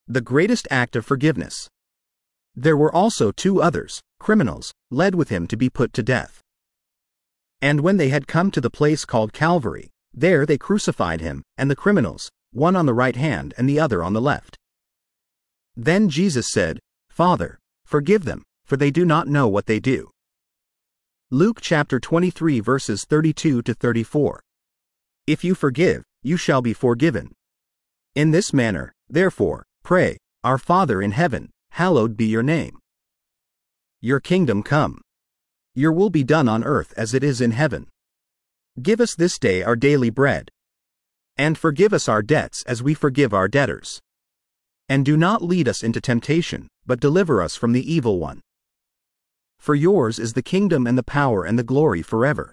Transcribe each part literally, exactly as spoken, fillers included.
the greatest act of forgiveness. There were also two others, criminals, led with him to be put to death. And when they had come to the place called Calvary, there they crucified him, and the criminals, one on the right hand and the other on the left. Then Jesus said, "Father, forgive them, for they do not know what they do." Luke chapter twenty-three verses thirty-two to thirty-four. If you forgive, you shall be forgiven. In this manner, therefore, pray, Our Father in heaven, hallowed be your name. Your kingdom come. Your will be done on earth as it is in heaven. Give us this day our daily bread. And forgive us our debts as we forgive our debtors. And do not lead us into temptation, but deliver us from the evil one. For yours is the kingdom and the power and the glory forever.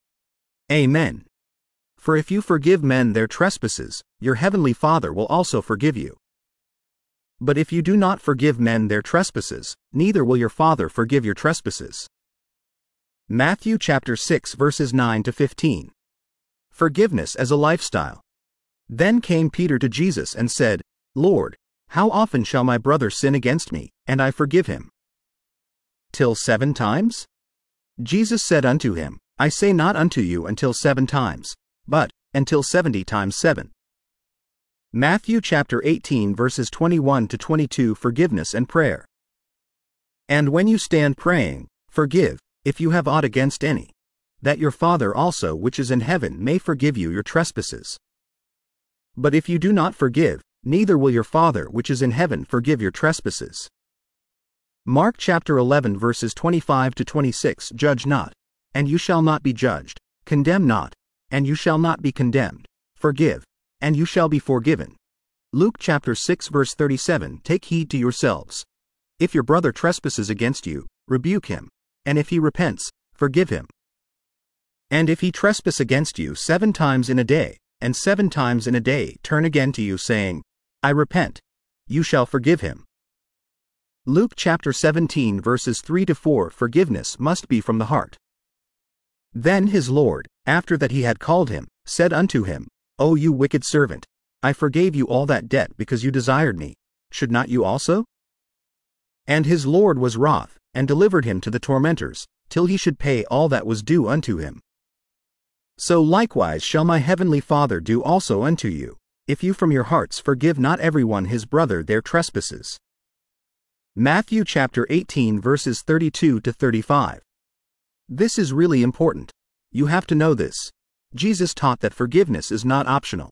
Amen. For if you forgive men their trespasses, your heavenly Father will also forgive you. But if you do not forgive men their trespasses, neither will your Father forgive your trespasses. Matthew chapter six verses nine to fifteen. Forgiveness as a lifestyle. Then came Peter to Jesus and said, "Lord, how often shall my brother sin against me, and I forgive him? Till seven times?" Jesus said unto him, I say not unto you until seven times, but until seventy times seven. Matthew chapter eighteen verses twenty-one to twenty-two. Forgiveness and prayer. And when you stand praying, forgive, if you have aught against any, that your Father also which is in heaven may forgive you your trespasses. But if you do not forgive, neither will your Father which is in heaven forgive your trespasses. Mark chapter eleven verses twenty-five to twenty-six. Judge not, and you shall not be judged. Condemn not, and you shall not be condemned. Forgive, and you shall be forgiven. Luke chapter six verse thirty-seven. Take heed to yourselves. If your brother trespasses against you, rebuke him, and if he repents, forgive him. And if he trespass against you seven times in a day, and seven times in a day turn again to you saying, I repent, you shall forgive him. Luke chapter seventeen verses three to four. Forgiveness must be from the heart. Then his Lord, after that he had called him, said unto him, O you wicked servant, I forgave you all that debt because you desired me. Should not you also? And his Lord was wroth, and delivered him to the tormentors, till he should pay all that was due unto him. So likewise shall my heavenly Father do also unto you, if you from your hearts forgive not every one his brother their trespasses. Matthew chapter eighteen verses thirty-two to thirty-five. This is really important. You have to know this. Jesus taught that forgiveness is not optional.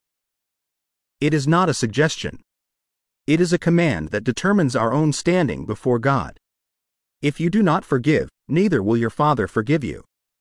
It is not a suggestion. It is a command that determines our own standing before God. If you do not forgive, neither will your Father forgive you.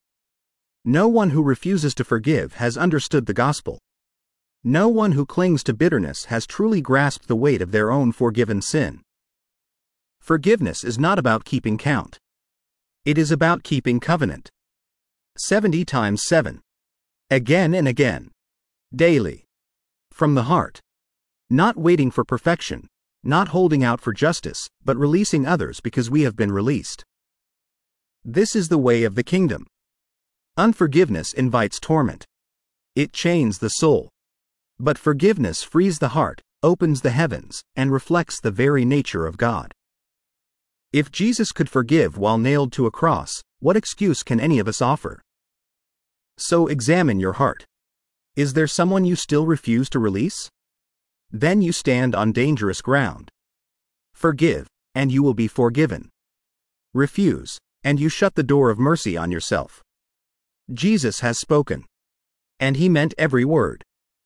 No one who refuses to forgive has understood the gospel. No one who clings to bitterness has truly grasped the weight of their own forgiven sin. Forgiveness is not about keeping count. It is about keeping covenant. Seventy times seven. Again and again. Daily. From the heart. Not waiting for perfection, not holding out for justice, but releasing others because we have been released. This is the way of the kingdom. Unforgiveness invites torment. It chains the soul. But forgiveness frees the heart, opens the heavens, and reflects the very nature of God. If Jesus could forgive while nailed to a cross, what excuse can any of us offer? So examine your heart. Is there someone you still refuse to release? Then you stand on dangerous ground. Forgive, and you will be forgiven. Refuse, and you shut the door of mercy on yourself. Jesus has spoken. And he meant every word.